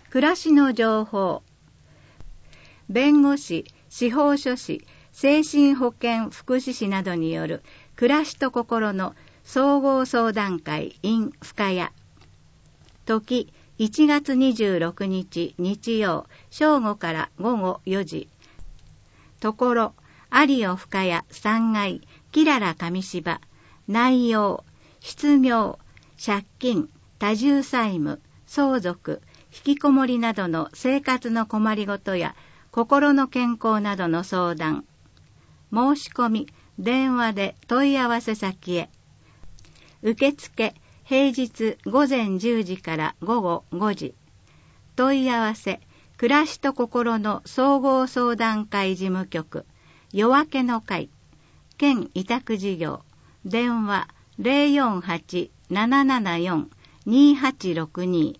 暮らしの情報。弁護士、司法書士、精神保健福祉士などによる暮らしと心の総合相談会 in 深谷。時1月26日日曜正午から午後4時。ところ有オ深谷3階キララ上芝。内容、失業、借金、多重債務、相続、引きこもりなどの生活の困りごとや心の健康などの相談。申し込み、電話で問い合わせ先へ。受付、平日午前10時から午後5時。問い合わせ、暮らしと心の総合相談会事務局、夜明けの会、県委託事業、電話 048-774-2862